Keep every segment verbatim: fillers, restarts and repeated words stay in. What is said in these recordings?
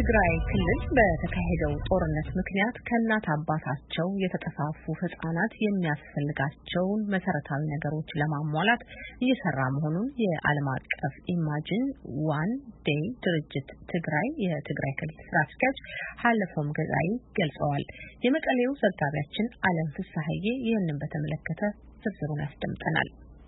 በትግራይ ክልል በተካሄደው ጦርነት ምክንያት ከእናት አባታቸው የተጠፋፉ ህጻናት የሚያስፈልጋቸውን መሰረታዊ ነገሮች ለማሟላት እየሰራ መሆኑን የዓለም አቀፍ ኢማጂን ዋን ዴይ ድርጅት ትግራይ የትግራይ ክልል ስራ አስኪያጅ ሀለፎም ገዛኢ ገልጸዋል። የመቀሌው ዘጋቢያችን አለም ፍሳሐዬ ይህንን በተመለከተ ዝርዝሩን ያስደምጠናል።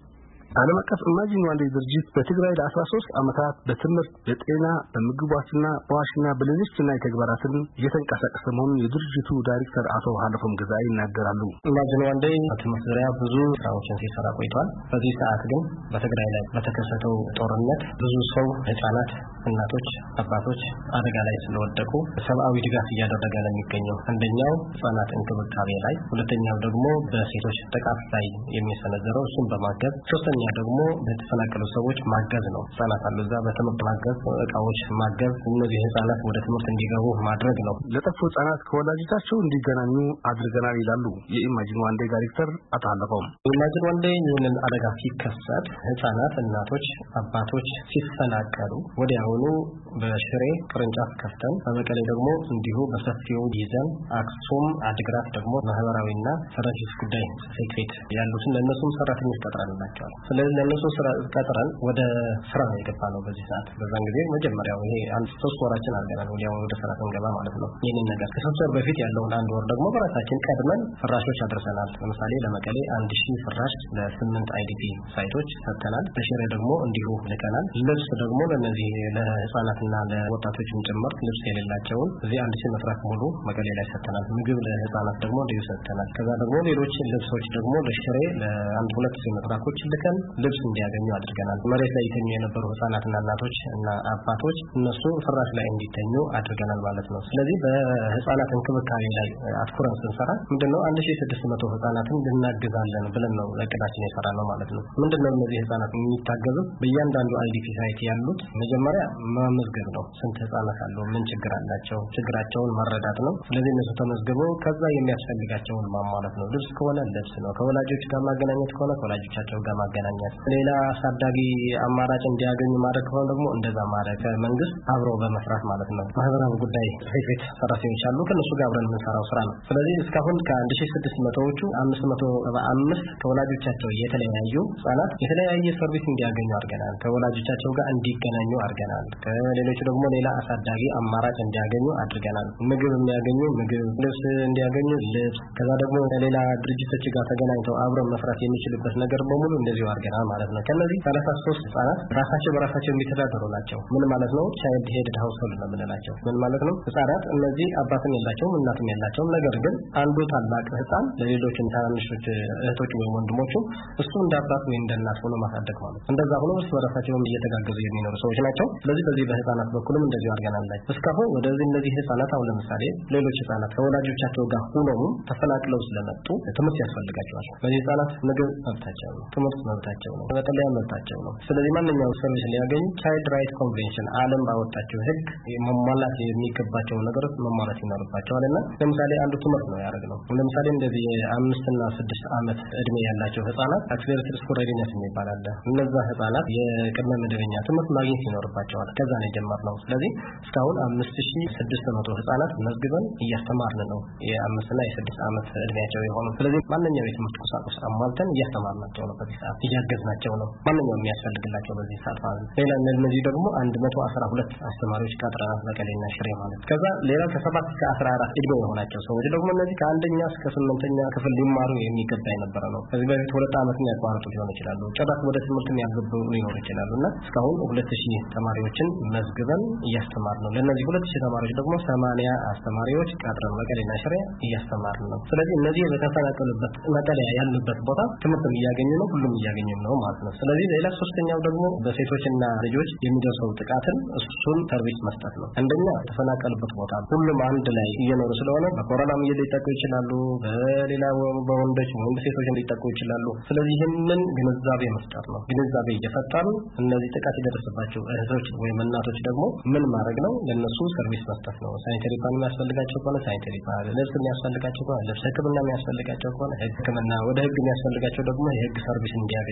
ዓለም አቀፍ ኢማጂን ዋን ዴይ ድርጅት በትግራይ ለ13 ዓመታት በትምህርት በጤና በምግብ ዋስትና በዋሽና በሌሎች ናይ ተግባራትን እየተንቀሳቀሰ መሆኑን የድርጅቱ ዳይሬክተር አቶ ሀለፎም ገዛኢ ይናገራሉ። ኢማጂን ዋን ዴይ በትምህርት ዙሪያ ብዙ ስራዎችን ሲሰራ ቆይቷል። በዚህ ሰዓት ግን በትግራይ ላይ በተከሰተው ጦርነት ብዙ ሰው ህፃናት፣ እናቶች፣ አባቶች አደጋ ላይ ስለወደቁ ሰብአዊ ድጋፍ እያደረገ ነው የሚገኘው። አንደኛው ህፃናት እንክብካቤ ላይ፣ ሁለተኛው ደግሞ በሴቶች ጥቃት ላይ የሚሰነዘረው እሱን በማገዝ፣ ሶስተኛ ደግሞ በተፈናቀሉ ሰዎች ማገዝ ነው። ህፃናት አሉ እዛ በትምህርት ማገዝ፣ እቃዎች ማገዝ፣ እነዚህ ህፃናት ወደ ትምህርት እንዲገቡ ማድረግ ነው። ለጠፉ ህፃናት ከወላጆቻቸው እንዲገናኙ አድርገናል ይላሉ የኢማጂን ዋን ዴይ ዳይሬክተር አቶ ሀለፎም። ኢማጂን ዋን ዴይ ይህንን አደጋ ሲከሰት ህፃናት፣ እናቶች፣ አባቶች ሲፈናቀሉ ወዲያውኑ በሽሬ ቅርንጫፍ ከፍተን በመቀሌ ደግሞ እንዲሁ በሰፊው ይዘን አክሱም፣ አድግራት ደግሞ ማህበራዊና ሰራተኞች ጉዳይ ጽሕፈት ቤት ያሉትን ለእነሱም ሰራተኞች ቀጥረንላቸዋል። ስለዚህ ለነሱ ስራ ቀጥረን ወደ ስራ ነው የገባነው በዚህ ሰዓት። በዛን ጊዜ መጀመሪያው ይሄ አንድ ሶስት ወራችን አልገናል ወዲያው ወደ ስራ እንገባ ማለት ነው። ይሄንን ነገር ከሶስት ወር በፊት ያለውን አንድ ወር ደግሞ በራሳችን ቀድመን ፍራሾች አድርሰናል። ለምሳሌ ለመቀሌ አንድ ሺህ ፍራሽ ለስምንት አይዲፒ ሳይቶች ሰጥተናል። በሽሬ ደግሞ እንዲሁ ልከናል። ልብስ ደግሞ ለነዚህ ለህፃናትና ለወጣቶችም ጭምር ልብስ የሌላቸውን እዚህ አንድ ሺህ መፍራት ሙሉ መቀሌ ላይ ሰጥተናል። ምግብ ለህፃናት ደግሞ እንዲሁ ሰጥተናል። ከዛ ደግሞ ሌሎች ልብሶች ደግሞ ለሽሬ ለአንድ ሁለት ሺህ መፍራኮች ልከን ልብስ እንዲያገኙ አድርገናል። መሬት ላይ የተኙ የነበሩ ህፃናትና እናቶች እና አባቶች እነሱ ፍራሽ ላይ እንዲተኙ አድርገናል ማለት ነው። ስለዚህ በህፃናት እንክብካቤ ላይ አትኩረን ስንሰራ ምንድነው አንድ ሺህ ስድስት መቶ ህፃናትን ልናግዛለን ብለን ነው እቅዳችን የሰራነው ማለት ነው። ምንድነው እነዚህ ህፃናት የሚታገዙት በእያንዳንዱ አይዲፒ ሳይት ያሉት መጀመሪያ መመዝገብ ነው። ስንት ህፃናት አሉ፣ ምን ችግር አላቸው፣ ችግራቸውን መረዳት ነው። ስለዚህ እነሱ ተመዝግበው ከዛ የሚያስፈልጋቸውን ማሟላት ነው። ልብስ ከሆነ ልብስ ነው፣ ከወላጆች ጋር ማገናኘት ከሆነ ከወላጆቻቸው ጋር ማገናኘት፣ ሌላ አሳዳጊ አማራጭ እንዲያገኙ ማድረግ ከሆነ ደግሞ እንደዛ ማድረግ፣ ከመንግስት አብሮ በመስራት ማለት ነው። ማህበራዊ ጉዳይ ጽሕፈት ቤት ሰራተኞች አሉ፣ ከነሱ ጋር አብረን የምንሰራው ስራ ነው። ስለዚህ እስካሁን ከአንድ ሺህ ስድስት መቶዎቹ አምስት መቶ ሰባ አምስት ከወላጆቻቸው የተለያዩ ህጻናት የተለያየ ሰርቪስ እንዲያገኙ አድርገናል። ከወላጆቻቸው ጋር እንዲገናኙ አድርገናል። ከሌሎቹ ደግሞ ሌላ አሳዳጊ አማራጭ እንዲያገኙ አድርገናል። ምግብ የሚያገኙ ምግብ፣ ልብስ እንዲያገኙ ልብስ፣ ከዛ ደግሞ ከሌላ ድርጅቶች ጋር ተገናኝተው አብረን መስራት የሚችሉበት ነገር በሙሉ እንደዚሁ አድርገናል ማለት ነው። ከነዚህ ሰላሳ ሶስት ህጻናት ራሳቸው በራሳቸው የሚተዳደሩ ናቸው። ምን ማለት ነው? ቻይልድ ሄድድ ሃውስሆልድ ነው የምንላቸው። ምን ማለት ነው? ህጻናት እነዚህ አባትም የላቸውም እናትም የላቸውም። ነገር ግን አንዱ ታላቅ ህጻን ለሌሎች ታናንሾች እህቶች ወይም ወንድሞቹ እሱ እንደ አባት ወይ እንደ እናት ሆኖ ማሳደግ ማለት ነው። እንደዛ ሆኖ እርስ በራሳቸው እየተጋገዙ የሚኖሩ ሰዎች ናቸው። ስለዚህ በዚህ በህጻናት በኩልም እንደዚሁ አድርገናል። እስካሁን ወደዚህ እነዚህ ህጻናት አሁን ለምሳሌ ሌሎች ህጻናት ከወላጆቻቸው ጋር ሆነው ተፈናቅለው ስለመጡ ትምህርት ያስፈልጋቸዋል። በዚህ ህጻናት ምግብ መብታቸው ነው፣ ትምህርት መብታቸው ነው፣ መጠለያ መብታቸው ነው። ስለዚህ ማንኛውም ሰርቪስ ሊያገኙ ቻይልድ ራይት ኮንቬንሽን ዓለም ባወጣቸው ህግ መሟላት የሚገባቸው ነገሮች መሟላት ይኖርባቸዋልና ለምሳሌ አንዱ ትምህርት ነው ያደረግነው። ለምሳሌ እንደዚህ የአምስት እና ስድስት ዓመት እድሜ ያላቸው ህጻናት አክሴለሬትድ ስኩል ሬዲነስ የሚባል አለ። እነዛ ህጻናት የቅድመ መደበኛ ትምህርት ማግኘት ይኖርባቸዋል። ከዛ ነው የጀመርነው። ስለዚህ እስካሁን አምስት ሺህ ስድስት መቶ ህጻናት መዝግበን እያስተማርን ነው፣ የአምስት እና የስድስት ዓመት እድሜያቸው የሆኑ። ስለዚህ ማንኛውም የትምህርት ቁሳቁስ አሟልተን እያስተማርናቸው ነው፣ በዚህ ሰዓት እያገዝናቸው ነው። ማንኛውም የሚያስፈልግላቸው በዚህ ሰዓት ማለት ነው። ሌላ እነዚህ ደግሞ አንድ መቶ አስራ ሁለት አስተማሪዎች ቀጥረናል መቀሌና ሽሬ ማለት። ከዛ ሌላ ከሰባት እስከ አስራ አራት እድሜ የሆናቸው ሰዎች ደግሞ እነዚህ ከአንደኛ እስከ ስምንተኛ ክፍል ሊማሩ የሚገባ የነበረ ነው። ከዚህ በፊት ሁለት ዓመት ያቋረጡ ሊሆን ይችላሉ፣ ጭራሽ ወደ ትምህርት ያልገቡ ሊኖሩ ይችላሉ እና እስካሁን ሁለት ሺህ ተማሪዎችን መዝግበን እያስተማርን ነው። ለእነዚህ ሁለት ሺህ ተማሪዎች ደግሞ ሰማንያ አስተማሪዎች ቀጥረን መቀሌና ሽሬ እያስተማርን ነው። ስለዚህ እነዚህ በተፈናቀሉበት መቀሌያ ያሉበት ቦታ ትምህርት እያገኙ ነው፣ ሁሉም እያገኙ ነው ማለት ነው። ስለዚህ ሌላ ሶስተኛው ደግሞ በሴቶችና ልጆች የሚደርሰው ጥቃትን እሱን ሰርቪስ መስጠት ነው። አንደኛ ተፈናቀሉበት ቦታ ሁሉም አንድ ላይ እየኖሩ ስለሆነ በኮሮናም ሊጠቁ ይችላሉ፣ በሌላ በወንዶች ወንድ ሴቶች ሊጠቁ ይችላሉ። ስለዚህ ይህንን ግንዛቤ መስጠት ነው። ግንዛቤ እየፈጠሩ እነዚህ ጥቃት የደረሰባቸው እህቶች ወይም እናቶች ደግሞ ምን ማድረግ ነው? ለነሱ ሰርቪስ መስጠት ነው። ሳኒታሪ ፓድ የሚያስፈልጋቸው ከሆነ ሳኒታሪ ፓድ፣ ልብስ የሚያስፈልጋቸው ከሆነ ልብስ፣ ሕክምና የሚያስፈልጋቸው ከሆነ ሕክምና፣ ወደ ሕግ የሚያስፈልጋቸው ደግሞ የሕግ ሰርቪስ እንዲያገኙ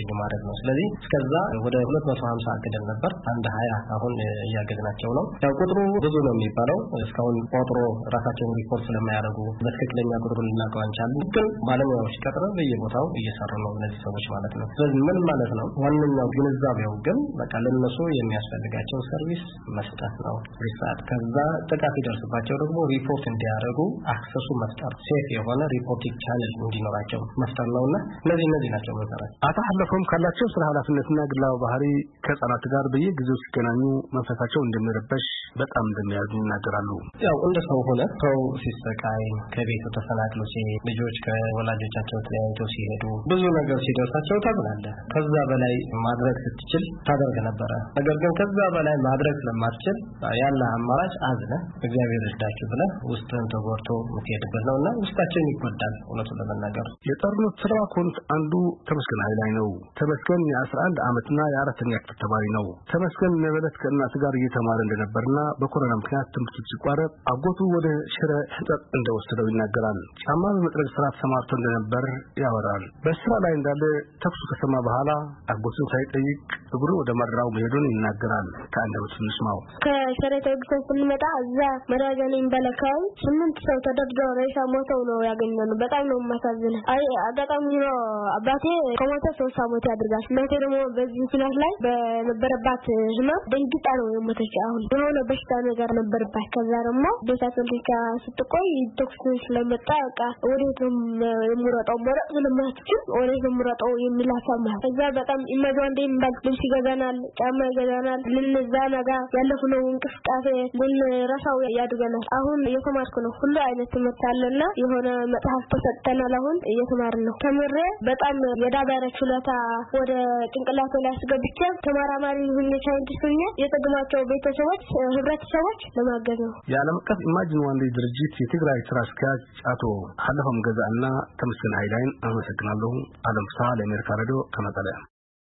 እንዲያገኙ ማድረግ ነው። ስለዚህ እስከዛ ወደ ሁለት መቶ ሀምሳ አቅደን ነበር። አንድ ሀያ አሁን እያገዝናቸው ነው። ያው ቁጥሩ ብዙ ነው የሚባለው እስካሁን ቆጥሮ ራሳቸውን ሪፖርት ስለማያደርጉ በትክክለኛ ቁጥሩን ልናውቀው አንችልም። ግን ባለሙያዎች ቀጥረው በየቦታው እየሰሩ ነው እነዚህ ሰዎች ማለት ነው። ስለዚህ ምን ማለት ነው? ዋነኛው ግንዛቤው ግን በቃ ለነሱ የሚያስፈልጋቸው ሰርቪስ መስጠት ነው። ሪሳት ከዛ ጥቃት ይደርስባቸው ደግሞ ሪፖርት እንዲያደርጉ አክሰሱ መፍጠር፣ ሴፍ የሆነ ሪፖርቲንግ ቻነል እንዲኖራቸው መፍጠር ነውና እነዚህ እነዚህ ናቸው መሰረት። አቶ ሐለፎም ካላቸው ስራ ኃላፊነትና ግላዊ ባህሪ ከህፃናት ጋር በየጊዜው ሲገናኙ መንፈሳቸው እንደሚረበሽ በጣም እንደሚያዝኑ ይናገራሉ። ያው እንደ ሰው ሆነ ሰው ሲሰቃይ ከቤቱ ተፈናቅሎ ሲሄድ ልጆች ከወላጆቻቸው ተለያይተው ሲሄዱ ብዙ ነገር ሲደርሳቸው ታዝናለህ። ከዛ በላይ ማድረግ ስትችል ታደርግ ነበረ። ነገር ግን ከዛ በላይ ማድረግ ስለማትችል ያለ አማራጭ አዝነህ እግዚአብሔር ይርዳችሁ ብለህ ውስጥህን ተጎድቶ የምትሄድበት ነውና ውስጣችን ይጎዳል። እውነቱን ለመናገር የጦርነት ስራ ኮንት አንዱ ተመስገን ኃይላይ ነው። ተመስገን የአስራ አንድ ዓመትና የአራተኛ ክፍል ተማሪ ነው። ተመስገን ነበለት ከእናቱ ጋር እየተማረ እንደነበርና በኮሮና ምክንያት ትምህርቱ ሲቋረጥ አጎቱ ወደ ሽረ ህንጸት እንደወሰደው ይናገራል። ጫማ በመጥረግ ስራ ተሰማርቶ እንደነበር ያወራል። በስራ ላይ እንዳለ ተኩሱ ከሰማ በኋላ አጎቱን ሳይጠይቅ እግሩ ወደ መራው መሄዱን ይናገራል። ከአንደበቱ እንስማው። ከሽረ ተግሰን ስንመጣ እዛ መራጃን ይንበለካው ስምንት ሰው ተደርድረው ሬሳ ሞተው ነው ያገኘነው። በጣም ነው ማሳዝነ። አይ አጋጣሚ ነው አባቴ ከሞተ ሶስት አመት ያድርጋል። እናቴ ደግሞ በዚህ ምክንያት ላይ በነበረባት ህመም ደንግጣ ነው የሞተች። አሁን የሆነ በሽታ ነገር ነበርባት። ከዛ ደግሞ ቤታችን ስትቆይ ተኩስ ስለመጣ በቃ ወዴትም የምሮጠው መረጥ ስለማትችል ወዴትም የምሮጠው የሚል ሀሳብ ማለት ከዛ በጣም ኢማጂን እንደ ኢምባል ልብስ ይገዛናል፣ ጫማ ይገዛናል። ለነዛ ነገር ያለፈው እንቅስቃሴ ግን ራሳው ያድገናል። አሁን እየተማርኩ ነው። ሁሉ አይነት ትምህርት አለና የሆነ መጽሐፍ ተሰጥተናል። አሁን እየተማርን ነው። ተምሬ በጣም የዳበረ ችሎታ ወደ ጭንቅላቴ ላይ አስገብቼ ተማራማሪ ሆኜ ሳይንቲስት ሆኜ የጠቅማቸው ቤተሰቦች ህብረተሰቦች ለማገዝ ነው። የዓለም አቀፍ ኢማጂን ዋን ዴይ ድርጅት የትግራይ ስራ አስኪያጅ አቶ ሐለፎም ገዛና ተመስገን ኃይላይን አመሰግናለሁ። አለም ፍስሐ ለአሜሪካ ሬዲዮ ከመቀለ